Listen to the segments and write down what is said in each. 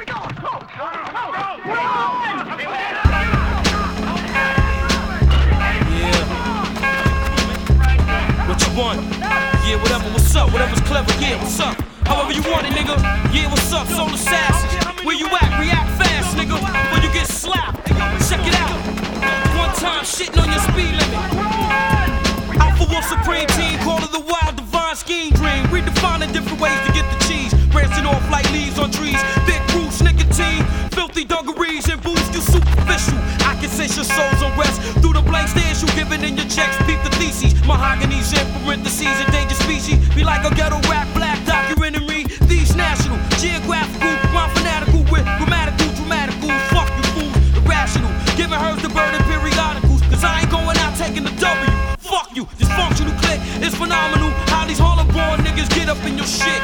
What you want? Yeah, whatever, what's up? Whatever's clever, yeah, what's up? However you want it, nigga. Yeah, what's up? Soul Assassins. Where you at? React fast, nigga. When you get slapped. Check it out. One time, shitting on your speed limit. Alpha Wolf Supreme Team, call it the wild divine scheme dream. Redefining different ways to get the cheese. Branching off like leaves on trees. Big roots, nicotine. Filthy dungarees and booze, you superficial. I can sense your soul's unrest. Through the blank stares you giving in your checks. Peep the theses. Mahogany's in parentheses. Endangered species. Be like a ghetto rap black documentary. These national, geographical, rhyme fanatical with grammatical, dramaticals. Fuck you fools, irrational. Giving hers the burden periodicals. Cause I ain't going out taking the W. Fuck you, dysfunctional clique is phenomenal. How these Harlem born niggas get up in your shit.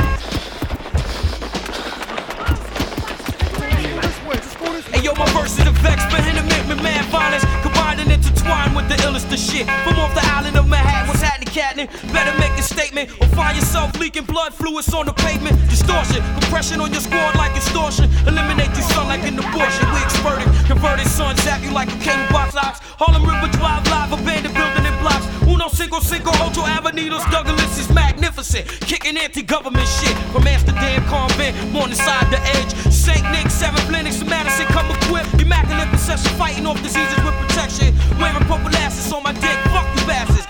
Hey yo, my verse is a vex, vehement with mad violence, combined and intertwined with the illest of shit. From off the island of Manhattan, what's happening, Catnip? Better make a statement or find yourself leaking blood fluids on the pavement. Distortion, compression on your squad like extortion. Eliminate you son like an abortion. We experted, converted son, zap you like a cable box ox. Harlem River Drive live, abandoned building in blocks. Uno cinco, Ocho Avenidos, Douglas is magnificent. Kicking anti-government shit from Amsterdam convent, Morningside the edge. St. Nick, 7 clinics in Madison, come equipped. Immaculate procession, fighting off diseases with protection. Wearing purple asses on my dick, fuck you bastards.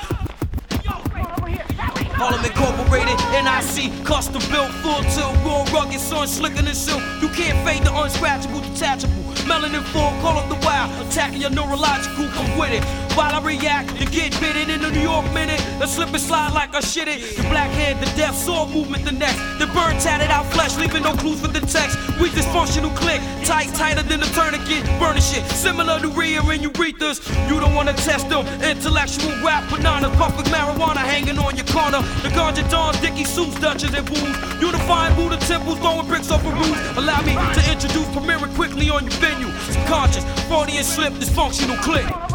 Harlem Incorporated, NIC, custom built, full tilt, raw, rugged, sun slicker than silk. You can't fade the unscratchable, detachable. Melanin full, call up the wild, attacking your neurological, come with it. While I react, you get bitten in the New York minute. The slip and slide like I shit it. The black hand, the death, sword movement, the next. The burn tatted out flesh, leaving no clues for the text. We dysfunctional click, tight, tighter than a tourniquet. Burning shit, similar to Rhea and urethras. You don't wanna test them. Intellectual rap bananas, puffing marijuana hanging on your corner. The ganja dons, Dickie suits, Dutchess and booze. Unifying Buddha temples, throwing bricks over roofs. Allow me to introduce premiering quickly on your venue. Subconscious, Freudian slip, dysfunctional click.